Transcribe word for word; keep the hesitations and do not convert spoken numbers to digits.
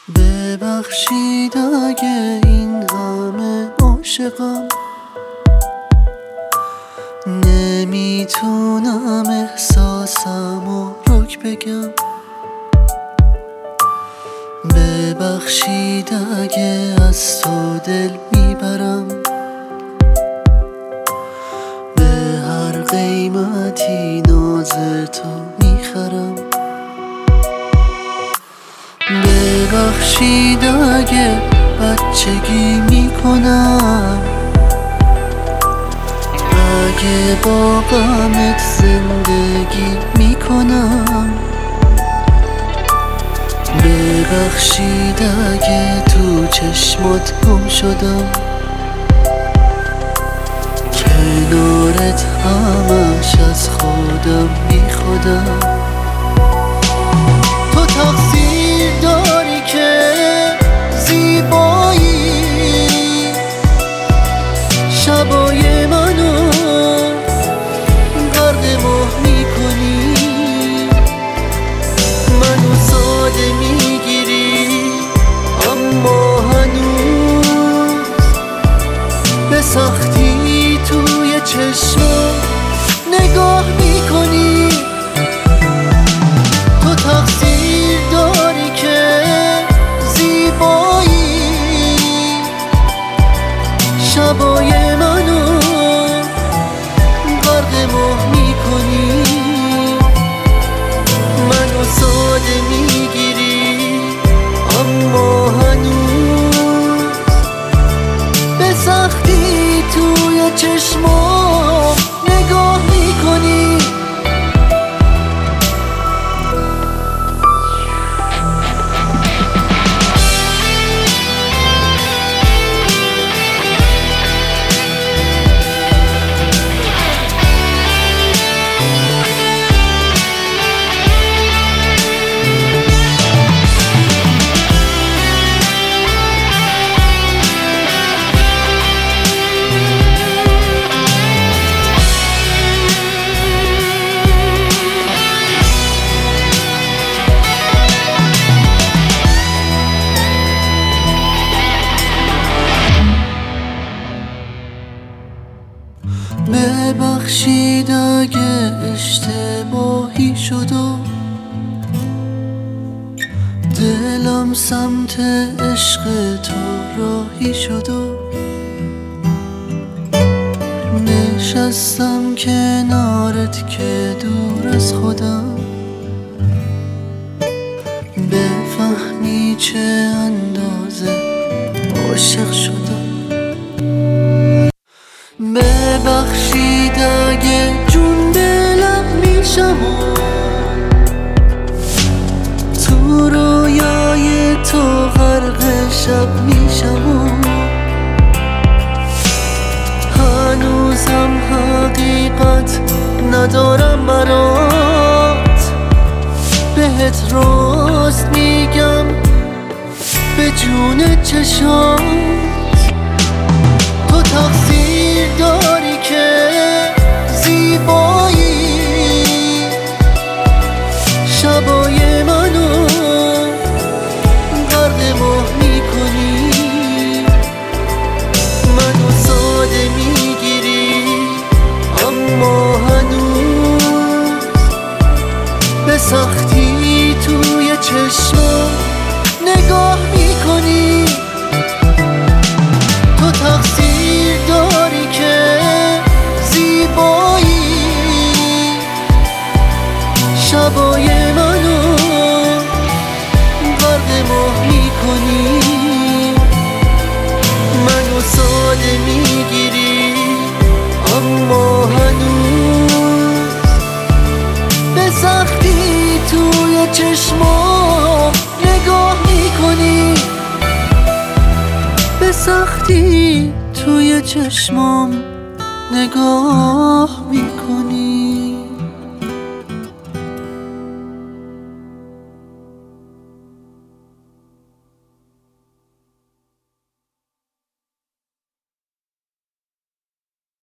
ببخشید اگه این همه عاشقم، نمیتونم احساسمو رک بگم. ببخشید اگه از تو دل میبرم، به هر قیمتی ناز تو میخرم. ببخشید اگه بچگی میکنم، اگه با غمت زندگی میکنم. ببخشید اگه تو چشمات گم شدم، کنارت همش از خودم بی خودم. تو تقصیر داری که زیبایی شبای منو غرق ماه میکنی، منو ساده میگیری اما هنوز به سختی توی چشم نگاه میکنی. تو تقصیر داری که زیبایی شبای منو غرق ماه میکنی، منو ساده میگیری اما هنوز به سختی توی چشمام نگاه میکنی. ببخشید اگه اشتباهی شد و دلم سمت عشق تو راهی شد و نشستم کنارت که دور از خودم بفهمی چه اندازه عاشق شدم. ببخشید اگه جون دلم میشم و تو رویای تو غرق شب میشم و هنوزم حقیقت ندارم برات، بهت راست میگم به جون چشات. تو تقصیر داری که زیبایی شبای منو غرق ماه میکنی، منو ساده میگیری اما هنوز به سختی توی چشمم نگاه میکنی. تو تقصیر داری که زیبایی شبای منو غرق ماه میکنی، منو ساده میگیری اما هنوز به سختی توی چشمام نگاه میکنی، به سختی توی چشمام نگاه میکنی.